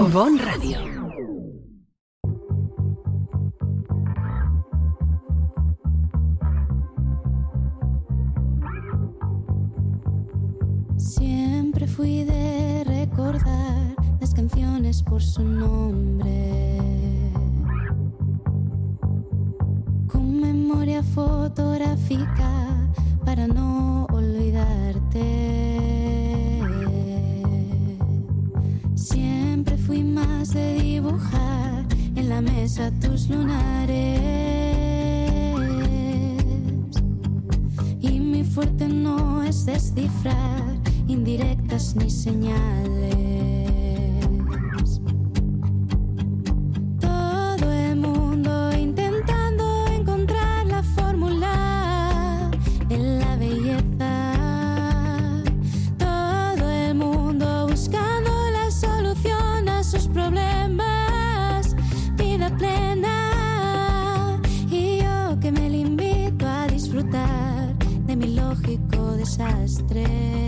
Bon Radio. Siempre fui de recordar las canciones por su nombre, con memoria fotográfica para no olvidarte. Siempre fui más de dibujar en la mesa tus lunares, y mi fuerte no es descifrar indirectas ni señales. Todo el mundo intentando encontrar la fórmula de la belleza. Todo el mundo buscando la solución a sus problemas. Vida plena. Y yo que me limito a disfrutar de mi lógico desastre.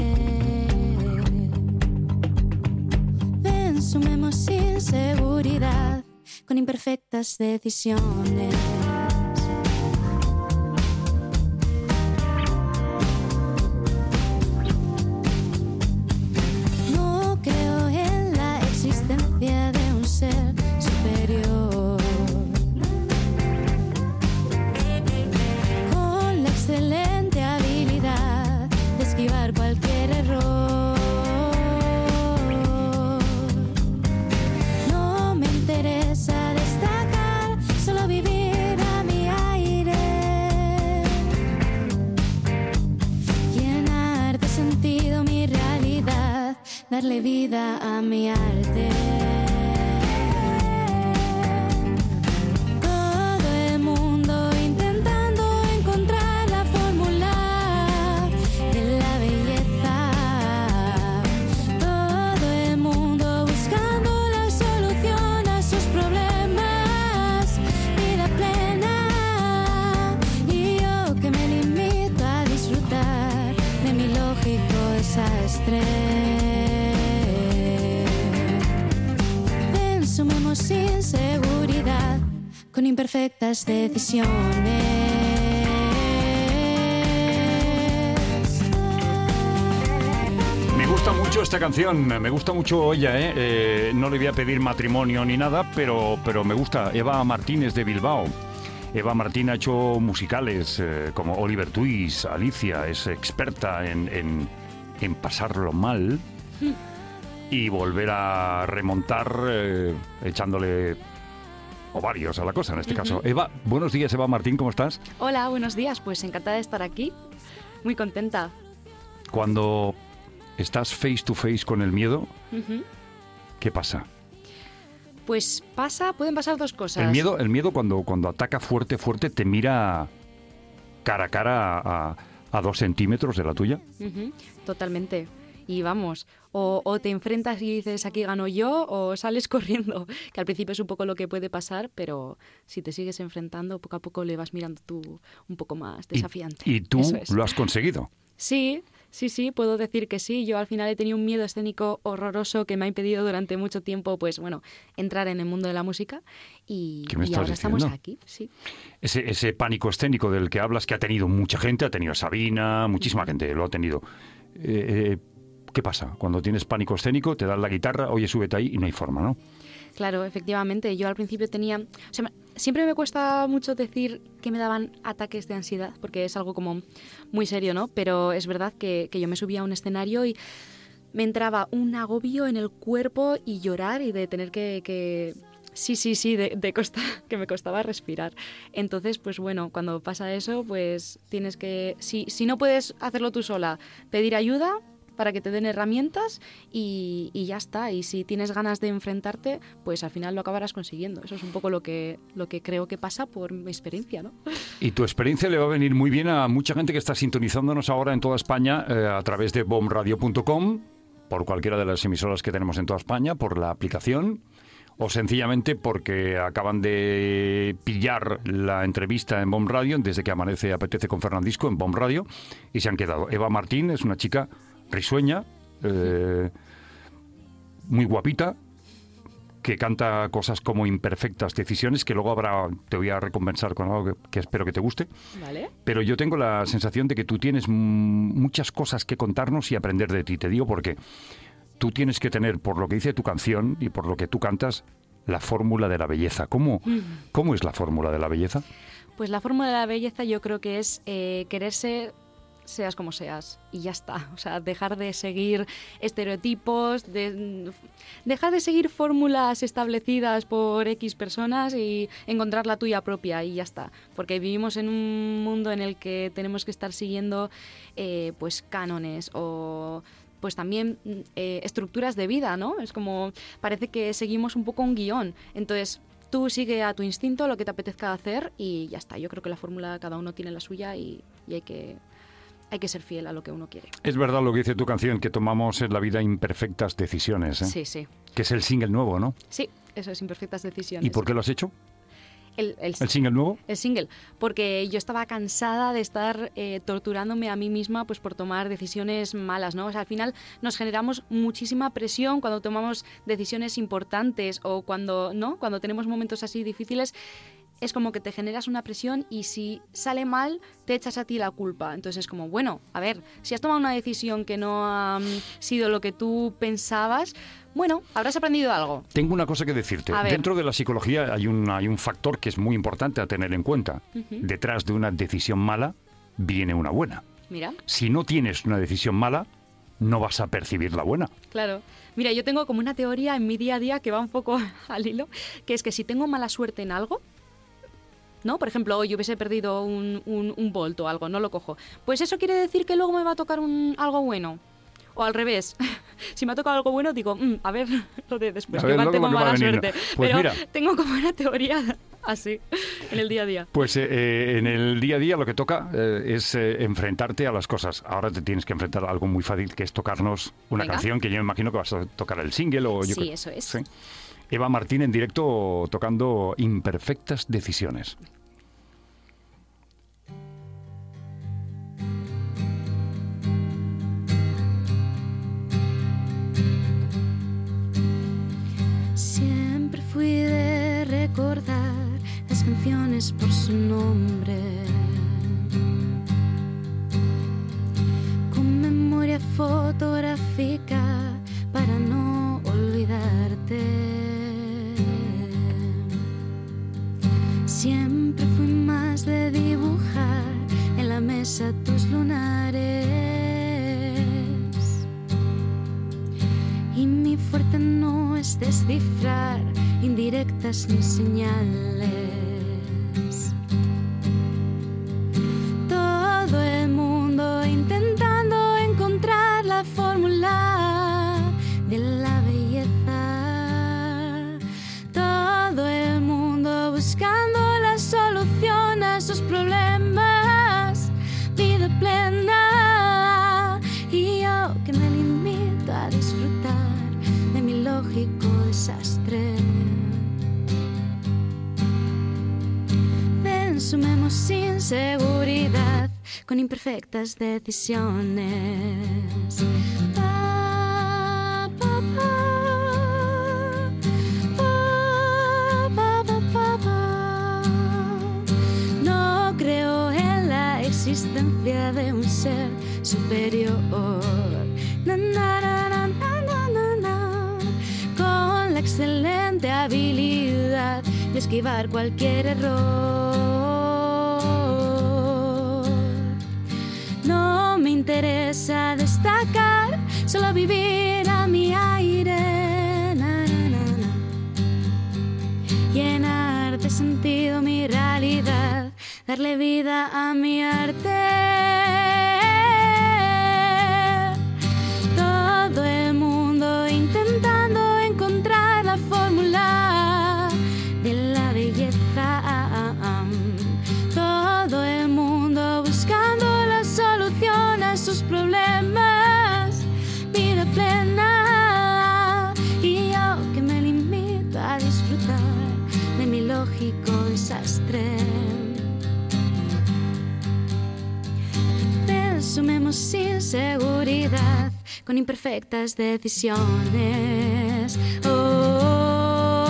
Sumemos sin seguridad con imperfectas decisiones. No creo en la existencia de un ser superior, con la excelente habilidad de esquivar cualquier error. Darle vida a mi arte. Todo el mundo intentando encontrar la fórmula de la belleza. Todo el mundo buscando la solución a sus problemas. Vida plena. Y yo que me limito a disfrutar de mi lógico desastre. Sumemos sin seguridad con imperfectas decisiones. Me gusta mucho esta canción, me gusta mucho ella, no le voy a pedir matrimonio ni nada, pero me gusta. Eva Martínez de Bilbao. Eva Martín ha hecho musicales como Oliver Twist, Alicia, es experta en pasarlo mal. Y volver a remontar echándole ovarios a la cosa, en este caso. Eva, buenos días, Eva Martín, ¿cómo estás? Hola, buenos días, pues encantada de estar aquí, muy contenta. Cuando estás face to face con el miedo, ¿qué pasa? Pues pueden pasar dos cosas. El miedo cuando ataca fuerte, te mira cara a cara a 2 centímetros de la tuya. Totalmente. Y vamos, o te enfrentas y dices aquí gano yo, o sales corriendo, que al principio es un poco lo que puede pasar, pero si te sigues enfrentando, poco a poco le vas mirando tú un poco más desafiante. ¿Y tú lo has conseguido? Sí, puedo decir que sí. Yo al final he tenido un miedo escénico horroroso que me ha impedido durante mucho tiempo, pues bueno, entrar en el mundo de la música y ahora estamos aquí, sí. Ese pánico escénico del que hablas, que ha tenido mucha gente, ha tenido Sabina, muchísima gente lo ha tenido. ¿Qué pasa? Cuando tienes pánico escénico, te dan la guitarra, oye, súbete ahí y no hay forma, ¿no? Claro, efectivamente. Yo al principio siempre me cuesta mucho decir que me daban ataques de ansiedad, porque es algo como muy serio, ¿no? Pero es verdad que yo me subía a un escenario y me entraba un agobio en el cuerpo y llorar y de tener que que me costaba respirar. Entonces, pues bueno, cuando pasa eso, pues tienes que, si no puedes hacerlo tú sola, pedir ayuda para que te den herramientas y ya está. Y si tienes ganas de enfrentarte, pues al final lo acabarás consiguiendo. Eso es un poco lo que creo que pasa por mi experiencia, ¿no? Y tu experiencia le va a venir muy bien a mucha gente que está sintonizándonos ahora en toda España a través de bomradio.com, por cualquiera de las emisoras que tenemos en toda España, por la aplicación, o sencillamente porque acaban de pillar la entrevista en Bomb Radio, desde que amanece Apetece con Fernandisco en Bomb Radio, y se han quedado. Eva Martín es una chica risueña, muy guapita, que canta cosas como Imperfectas Decisiones, que luego te voy a recompensar con algo que espero que te guste. Vale. Pero yo tengo la sensación de que tú tienes muchas cosas que contarnos y aprender de ti. Te digo porque tú tienes que tener, por lo que dice tu canción y por lo que tú cantas, la fórmula de la belleza. ¿Cómo es la fórmula de la belleza? Pues la fórmula de la belleza yo creo que es quererse seas como seas y ya está. O sea, dejar de seguir estereotipos, dejar de seguir fórmulas establecidas por X personas y encontrar la tuya propia y ya está. Porque vivimos en un mundo en el que tenemos que estar siguiendo pues cánones o pues también estructuras de vida, ¿no? Es como, parece que seguimos un poco un guión. Entonces, tú sigue a tu instinto lo que te apetezca hacer y ya está. Yo creo que la fórmula, cada uno tiene la suya y hay que ser fiel a lo que uno quiere. Es verdad lo que dice tu canción, que tomamos en la vida imperfectas decisiones, ¿eh? Sí, sí. Que es el single nuevo, ¿no? Sí, eso es Imperfectas Decisiones. ¿Y por qué lo has hecho? ¿El single nuevo? El single, porque yo estaba cansada de estar torturándome a mí misma pues por tomar decisiones malas, ¿no? O sea, al final nos generamos muchísima presión cuando tomamos decisiones importantes o cuando tenemos momentos así difíciles. Es como que te generas una presión y si sale mal, te echas a ti la culpa. Entonces es como, bueno, a ver, si has tomado una decisión que no ha sido lo que tú pensabas, bueno, habrás aprendido algo. Tengo una cosa que decirte. Dentro de la psicología hay un factor que es muy importante a tener en cuenta. Detrás de una decisión mala viene una buena. Mira. Si no tienes una decisión mala, no vas a percibir la buena. Claro. Mira, yo tengo como una teoría en mi día a día que va un poco al hilo, que es que si tengo mala suerte en algo, ¿no? Por ejemplo, hoy hubiese perdido un Bolt o algo, no lo cojo. Pues eso quiere decir que luego me va a tocar algo bueno. O al revés. Si me ha tocado algo bueno, digo, a ver lo de después, que igual tengo mala suerte. Pues pero mira, tengo como una teoría así, en el día a día. Pues en el día a día lo que toca es enfrentarte a las cosas. Ahora te tienes que enfrentar a algo muy fácil, que es tocarnos una canción, que yo me imagino que vas a tocar el single. Sí, eso es. ¿Sí? Eva Martín en directo tocando Imperfectas Decisiones. Siempre fui de recordar las canciones por su nombre, con memoria fotográfica para no olvidarte. Siempre fui más de dibujar en la mesa tus lunares, y mi fuerte no es descifrar indirectas ni señales. Todo el mundo intentando encontrar la fórmula de la belleza. Todo el mundo buscando la solución a sus problemas. Vida plena, y yo que me limito a disfrutar de mi lógico desastre. Consumemos sin seguridad con imperfectas decisiones. No creo en la existencia de un ser superior. Na, na, na, na, na, na, na. Con la excelente habilidad de esquivar cualquier error. No me interesa destacar, solo vivir a mi aire. Na, na, na, na. Llenar de sentido mi realidad, darle vida a mi arte. Todo el mundo intentando encontrar la fórmula de la belleza. Todo el mundo buscando la solución a sus problemas. Vida plena, y yo que me limito a disfrutar de mi lógico desastre. Presumemos sin seguridad con imperfectas decisiones. Oh,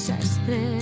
desastre.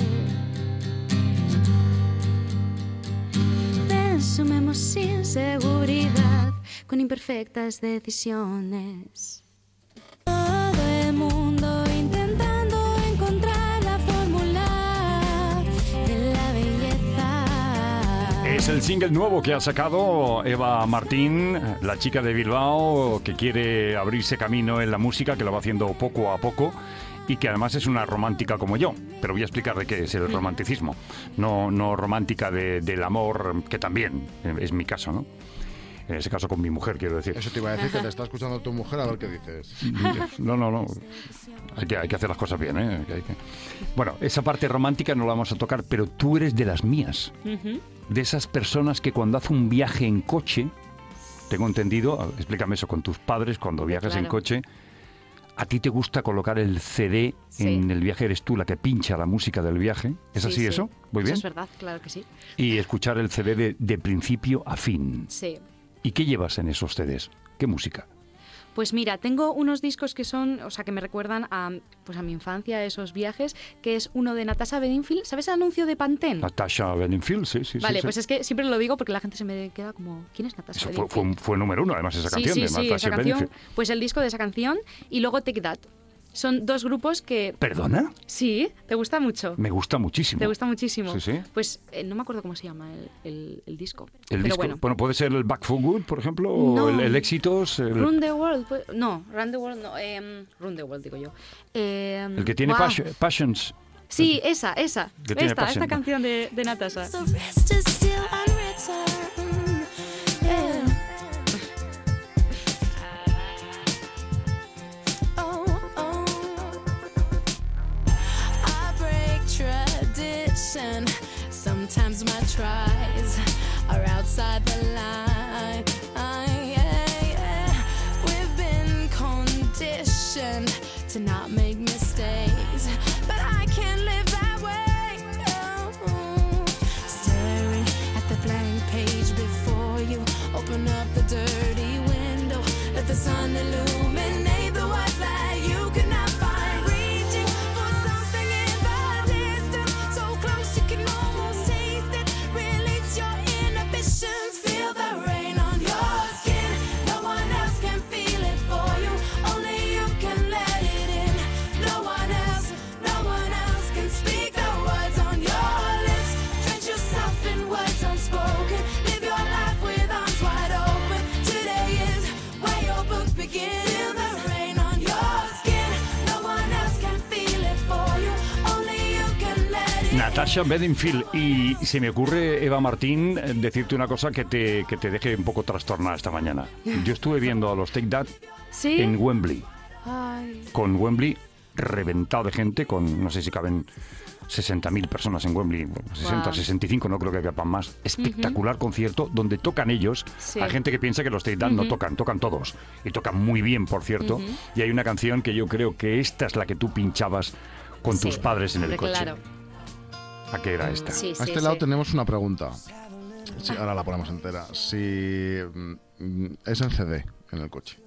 Resumemos sin seguridad, con imperfectas decisiones. Todo el mundo intentando encontrar la fórmula de la belleza. Es el single nuevo que ha sacado Eva Martín, la chica de Bilbao, que quiere abrirse camino en la música, que lo va haciendo poco a poco. Y que además es una romántica como yo. Pero voy a explicar de qué es el romanticismo. No romántica del amor, que también es mi caso, ¿no? En ese caso con mi mujer, quiero decir. Eso te iba a decir, que te está escuchando tu mujer, a ver qué dices. No. Hay que hacer las cosas bien, ¿eh? Bueno, esa parte romántica no la vamos a tocar, pero tú eres de las mías. De esas personas que cuando hace un viaje en coche, tengo entendido, explícame eso, con tus padres, cuando viajas en coche, ¿a ti te gusta colocar el CD en el viaje? ¿Eres tú la que pincha la música del viaje? ¿Es así eso? Muy bien. Eso es verdad, claro que sí. Y escuchar el CD de principio a fin. Sí. ¿Y qué llevas en esos CDs? ¿Qué música? Pues mira, tengo unos discos que son, o sea, que me recuerdan a mi infancia, a esos viajes, que es uno de Natasha Bedingfield. ¿Sabes el anuncio de Pantene? Natasha Bedingfield, sí. Vale, sí. pues es que siempre lo digo porque la gente se me queda como, ¿quién es Natasha Eso Bedingfield? fue número uno, además, esa canción de Natasha Natasha Bedingfield. Pues el disco de esa canción y luego Take That. Son dos grupos que... ¿Perdona? Sí, ¿te gusta mucho? Me gusta muchísimo. ¿Te gusta muchísimo? Sí. Pues no me acuerdo cómo se llama el disco. El pero disco. Bueno, puede ser el Back for Good, por ejemplo, No. o el Éxitos. Run the World. No, Run the World no. Run the World, digo yo. El que tiene wow. Passions. Sí, esa. Esta canción de Natasha. The rest is still unwritten. Yeah. I break tradition. Sometimes my tries are outside the line. We've been conditioned to not make mistakes, but I can't live that way. No. Staring at the blank page before you, open up the dirty window, let the sun illuminate the words that you could not find. Reaching for something in the distance, so close you can almost taste it. Release your inhibitions, feel the rain on your skin. No one else can feel it for you, only you can let it in. No one else can speak the words on your lips. Drench yourself in words unspoken, live your life with arms wide open. Today is where your book begins. Feel the rain on your skin. No one else can feel it for you, only you can let it in. Natasha Bedingfield. Y se me ocurre, Eva Martín, decirte una cosa que te deje un poco trastornada esta mañana. Yo estuve viendo a los Take That ¿Sí? en Wembley. Ay. Con Wembley reventado de gente, con no sé si caben 60.000 personas en Wembley, 60, Wow. 65, no creo que quepan más. Espectacular concierto donde tocan ellos. Sí. Hay gente que piensa que los Take That no tocan todos. Y tocan muy bien, por cierto. Y hay una canción que yo creo que esta es la que tú pinchabas con tus padres en el hombre, coche. Claro. ¿A qué era esta? Sí, A este lado tenemos una pregunta. Sí, ahora la ponemos entera. Si es en CD en el coche.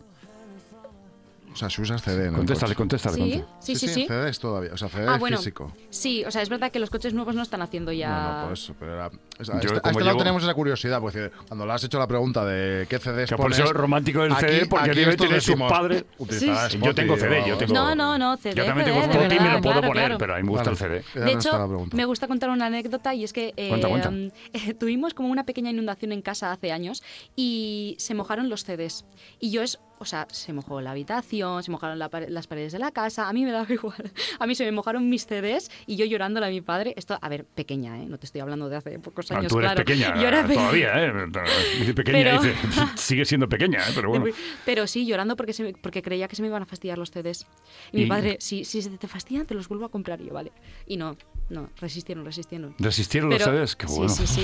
O sea, si usas CD en el coche. Contéstale. Sí. En CDs todavía. O sea, CD bueno, físico. Sí, o sea, es verdad que los coches nuevos no están haciendo ya... No, por eso, pero era... O sea, Yo, a como este lado llevo- tenemos esa curiosidad, porque cuando le has hecho la pregunta de qué CDs Que por pones... eso es romántico el CD, porque debe estos tener sus decimos, padres. utilizarás Yo tengo Spotify CD, o- yo tengo... No, CD. Yo también de tengo Spotify y me verdad, lo puedo claro, poner, claro. pero a mí me gusta el CD. De hecho, está la pregunta. me gusta contar una anécdota y es que Cuenta. tuvimos como una pequeña inundación en casa hace años y se mojaron los CDs. Y se mojó la habitación, se mojaron las paredes de la casa, a mí me daba igual. A mí se me mojaron mis CDs y yo llorándole a mi padre. Esto, a ver, pequeña, ¿eh? No te estoy hablando de hace pocos años, Tú eres claro. pequeña Yo era todavía, ¿eh? Dice pequeña, Pero- dice, sigue siendo pequeña, ¿eh? Pero bueno. Pero sí, llorando porque creía que se me iban a fastidiar los CDs. Y mi padre, si se te fastidian, te los vuelvo a comprar. Y yo, vale. Y no, resistieron. ¿Resistieron los Pero- CDs? Qué bueno. Sí.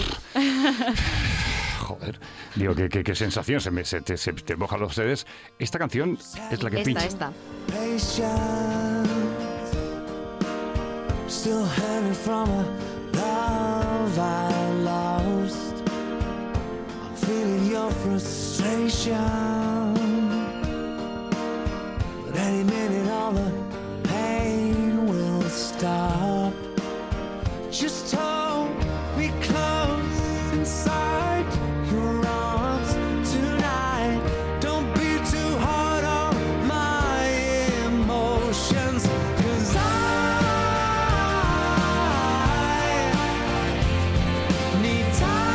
Joder, digo, qué sensación, se te mojan los CDs. Esta canción es la que pincha. Esta. Patience, still hanging from a love I lost. I'm feeling your frustration, but any minute all the pain will stop. Just hold me close inside your arms tonight. Don't be too hard on my emotions, 'cause I need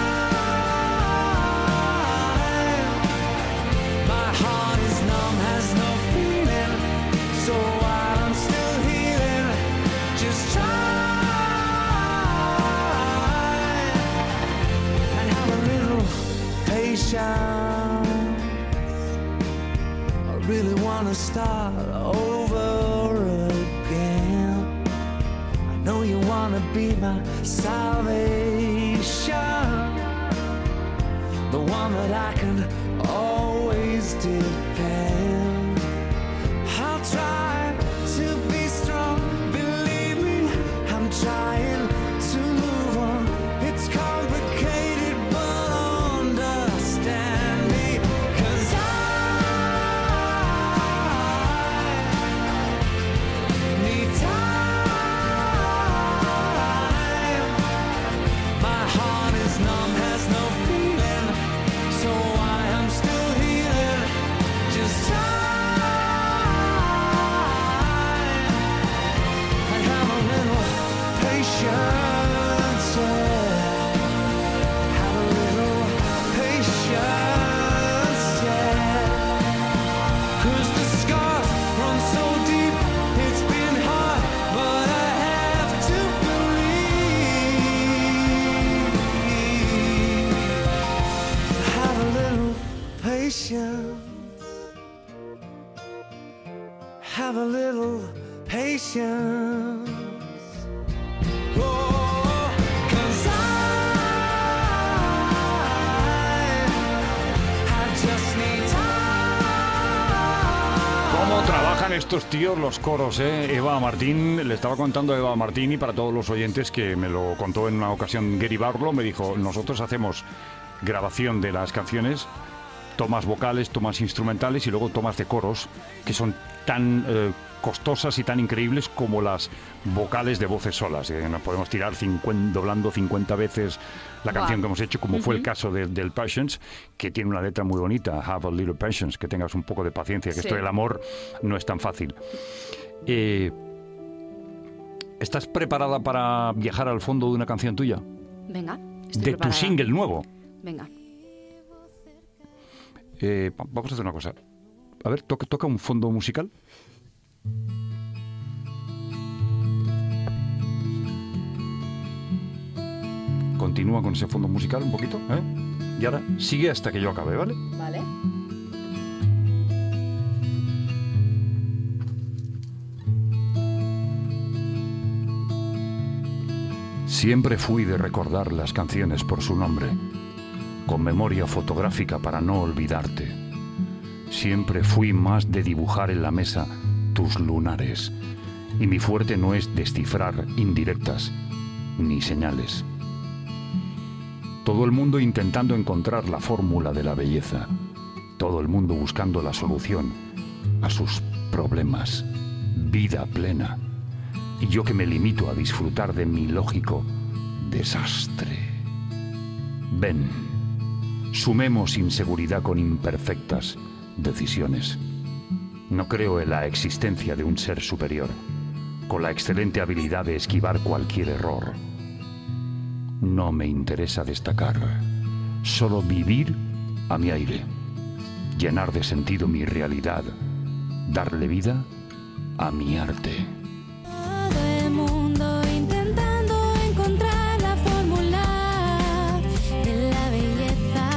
time. My heart is numb, has no feeling, so while I'm still healing, just try and have a little patience. I really wanna start over again. I know you wanna be my salvation, the one that I can always depend. I'll try to be strong, believe me, I'm trying to move on. It's complicated, but understand me, 'cause I need time. My heart is numb, has no feeling, so I am still healing. Just time and have a little patience. Yeah. Have a little patience. Yeah. 'Cause the scars run so deep, it's been hard, but I have to believe. Have a little patience. Have a little patience. Oh, 'cause I just need time. ¿Cómo trabajan estos tíos los coros, eh? Eva Martín, le estaba contando a Eva Martín y para todos los oyentes que me lo contó en una ocasión Gary Barlow, me dijo, nosotros hacemos grabación de las canciones, tomas vocales, tomas instrumentales y luego tomas de coros, que son tan costosas y tan increíbles como las vocales de voces solas. Nos podemos tirar doblando 50 veces la canción que hemos hecho, como fue el caso del Patience, que tiene una letra muy bonita, Have a Little Patience, que tengas un poco de paciencia, que esto del amor no es tan fácil. ¿Estás preparada para viajar al fondo de una canción tuya? Venga, De tu single nuevo. Venga. Vamos a hacer una cosa. A ver, toca un fondo musical. Continúa con ese fondo musical un poquito, ¿eh? Y ahora sigue hasta que yo acabe, ¿vale? Vale. Siempre fui de recordar las canciones por su nombre, con memoria fotográfica para no olvidarte. Siempre fui más de dibujar en la mesa tus lunares, y mi fuerte no es descifrar indirectas ni señales. Todo el mundo intentando encontrar la fórmula de la belleza, todo el mundo buscando la solución a sus problemas, vida plena, y yo que me limito a disfrutar de mi lógico desastre. Ven, sumemos inseguridad con imperfectas decisiones. No creo en la existencia de un ser superior, con la excelente habilidad de esquivar cualquier error. No me interesa destacar, solo vivir a mi aire, llenar de sentido mi realidad, darle vida a mi arte. Todo el mundo intentando encontrar la fórmula de la belleza.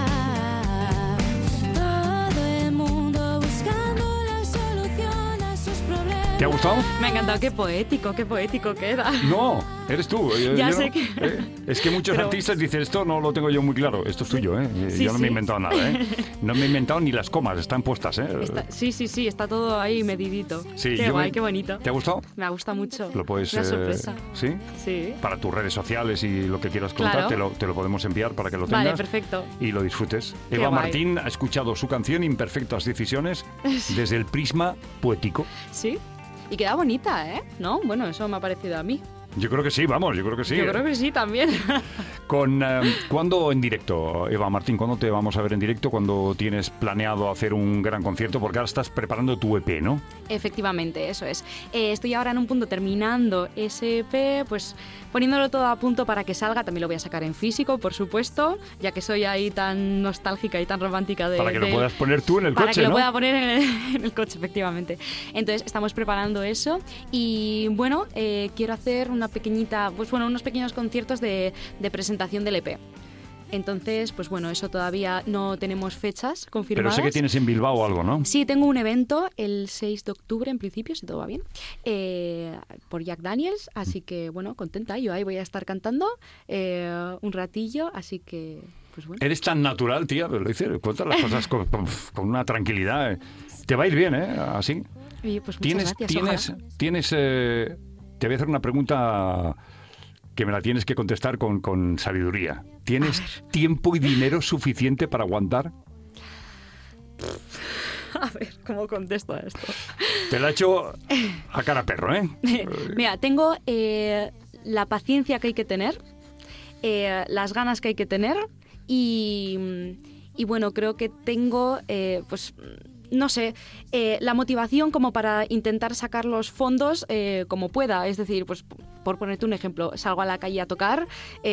Todo el mundo buscando la solución a sus problemas. ¿Te ha gustado? Me ha encantado, qué poético queda. No, eres tú. Ya Yo sé no. que- Es que muchos Pero- artistas dicen, esto no lo tengo yo muy claro. Esto es tuyo, ¿eh? Sí, Yo no me he sí. inventado nada, ¿eh? No me he inventado ni las comas, están puestas, ¿eh? Sí, está todo ahí medidito. Sí, Qué yo guay, me- qué bonito. ¿Te ha gustado? Me ha gustado mucho. Lo puedes... Una sorpresa. ¿Sí? Sí. Para tus redes sociales y lo que quieras contar, Claro. te lo podemos enviar para que lo tengas. Vale, perfecto. Y lo disfrutes. Qué Eva guay. Martín ha escuchado su canción Imperfectas Decisiones desde el prisma poético. Sí. Y queda bonita, ¿eh? ¿No? Bueno, eso me ha parecido a mí. Yo creo que sí, vamos, yo creo que sí. Yo creo que sí también. ¿Cuándo en directo, Eva Martín? ¿Cuándo te vamos a ver en directo? ¿Cuándo tienes planeado hacer un gran concierto? Porque ahora estás preparando tu EP, ¿no? Efectivamente, eso es. Estoy ahora en un punto terminando ese EP, pues poniéndolo todo a punto para que salga. También lo voy a sacar en físico, por supuesto, ya que soy ahí tan nostálgica y tan romántica de... Para que lo puedas poner tú en el para coche, que ¿no? lo pueda poner en el coche, efectivamente. Entonces, estamos preparando eso y, bueno, quiero hacer unos pequeños conciertos de presentación del EP. Entonces, pues bueno, eso todavía no tenemos fechas Pero confirmadas. sé que tienes en Bilbao algo, ¿no? Sí, tengo un evento el 6 de octubre, en principio, si todo va bien, por Jack Daniels, así que, bueno, contenta. Yo ahí voy a estar cantando un ratillo, así que, pues bueno. Eres tan natural, tía, lo dices, cuentas las cosas con una tranquilidad. Te va a ir bien, ¿eh? Así. Oye, pues muchas gracias, Te voy a hacer una pregunta que me la tienes que contestar con sabiduría. ¿Tienes tiempo y dinero suficiente para aguantar? A ver, ¿cómo contesto a esto? Te la he hecho a cara perro, ¿eh? Mira, tengo la paciencia que hay que tener, las ganas que hay que tener y bueno, creo que tengo, pues... no sé, la motivación como para intentar sacar los fondos como pueda. Es decir, pues por ponerte un ejemplo, salgo a la calle a tocar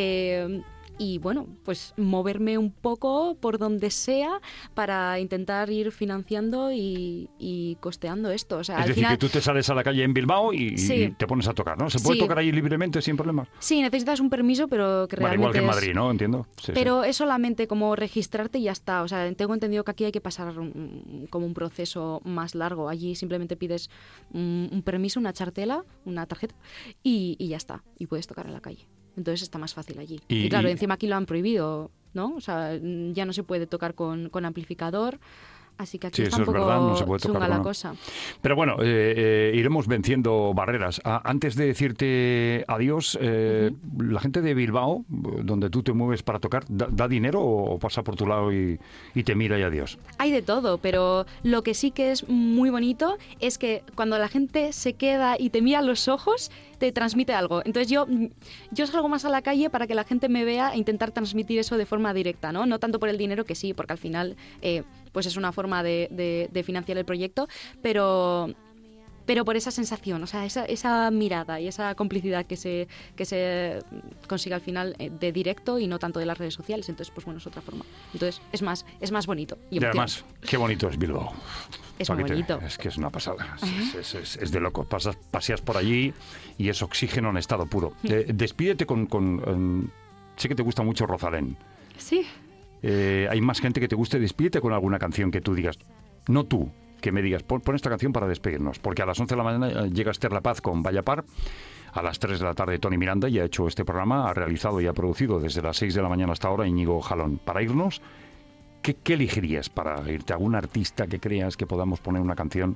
y bueno, pues moverme un poco por donde sea para intentar ir financiando y costeando esto. O sea, Es al decir, final... que tú te sales a la calle en Bilbao y te pones a tocar, ¿no? ¿Se puede Sí. tocar ahí libremente sin problemas? Sí, necesitas un permiso, pero que Bueno, realmente igual que en es- Madrid, ¿no? Entiendo. Sí, Pero es solamente como registrarte y ya está. O sea, tengo entendido que aquí hay que pasar como un proceso más largo. Allí simplemente pides un permiso, una chartela, una tarjeta y ya está. Y puedes tocar en la calle. Entonces está más fácil allí. Y- Y claro, y- encima aquí lo han prohibido, ¿no? O sea, ya no se puede tocar con amplificador. Así que aquí Sí, está eso un es poco verdad, no se puede tocar chunga la con- cosa. Pero bueno, iremos venciendo barreras. Antes de decirte adiós, la gente de Bilbao, donde tú te mueves para tocar, ¿da dinero o pasa por tu lado y te mira y adiós? Hay de todo, pero lo que sí que es muy bonito es que cuando la gente se queda y te mira a los ojos, te transmite algo. Entonces yo salgo más a la calle para que la gente me vea e intentar transmitir eso de forma directa, ¿no? No tanto por el dinero, que sí, porque al final pues es una forma de financiar el proyecto, pero por esa sensación, o sea, esa mirada y esa complicidad que se consigue al final de directo y no tanto de las redes sociales. Entonces, pues bueno, es otra forma. Entonces, es más bonito. Y además, qué bonito es Bilbao. Es Pa' muy que te- bonito. Es que es una pasada. Es de loco. Paseas por allí y es oxígeno en estado puro. Despídete con sé que te gusta mucho Rosalén. Sí. Hay más gente que te guste. Despídete con alguna canción que tú digas. No tú, que me digas, pon esta canción para despedirnos. Porque a las 11 de la mañana llega Esther La Paz con Vaya Par. A las 3 de la tarde Tony Miranda ya ha hecho este programa, ha realizado y ha producido desde las 6 de la mañana hasta ahora Íñigo Jalón. Para irnos, ¿qué elegirías para irte? ¿Algún artista que creas que podamos poner una canción?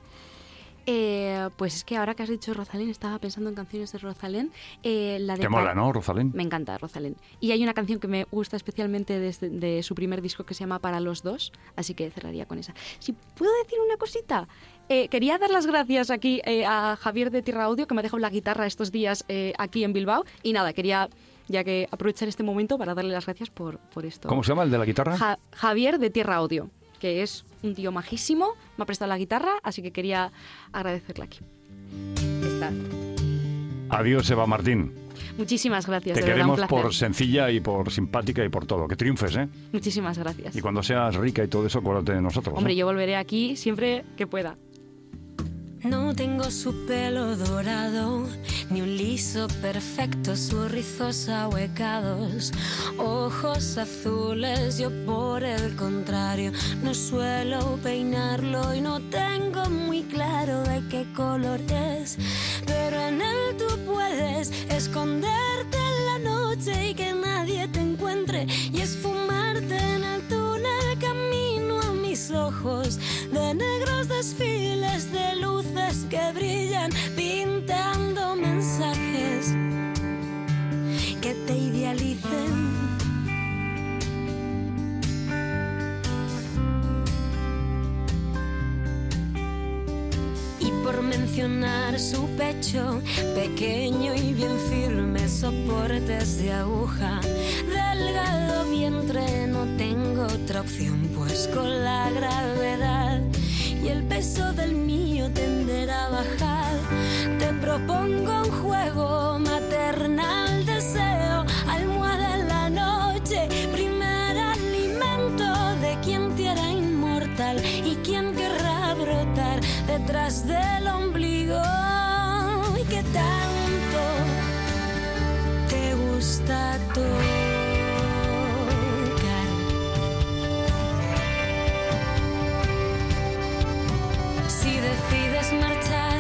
Pues es que ahora que has dicho Rosalén, estaba pensando en canciones de Rosalén. La de ¿Te mola, no, Rosalén? Me encanta Rosalén. Y hay una canción que me gusta especialmente de su primer disco que se llama Para los dos, así que cerraría con esa. Si puedo decir una cosita, quería dar las gracias aquí a Javier de Tierra Audio, que me ha dejado la guitarra estos días aquí en Bilbao. Y nada, quería ya que aprovechar este momento para darle las gracias por esto. ¿Cómo se llama el de la guitarra? Javier de Tierra Audio, que es un tío majísimo, me ha prestado la guitarra, así que quería agradecerle aquí. Está. Adiós, Eva Martín. Muchísimas gracias, Te de verdad, un queremos placer. por sencilla y por simpática y por todo. Que triunfes, ¿eh? Muchísimas gracias. Y cuando seas rica y todo eso, acuérdate de nosotros. Hombre, ¿eh? yo volveré aquí siempre que pueda. No tengo su pelo dorado, ni un liso perfecto, sus rizos ahuecados, ojos azules, yo por el contrario, no suelo peinarlo y no tengo muy claro de qué color es, pero en él tú puedes esconderte en la noche y que nadie te encuentre y esfumarte en el túnel camino a mis ojos de negros desfiles de luces que brillan pintando mensajes que te idealicen. Y por mencionar emocionar su pecho, pequeño y bien firme, soportes de aguja, delgado vientre, no tengo otra opción, pues con la gravedad y el peso del mío tenderá a bajar. Te propongo un juego maternal, deseo, almohada en la noche, primer alimento de quien te hará inmortal y quien querrá brotar detrás del ombligo. Y que tanto te gusta tocar. Si decides marchar,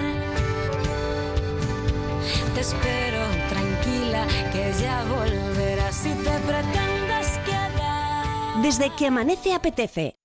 te espero tranquila, que ya volverás. Si te pretendes quedar. Desde que amanece apetece,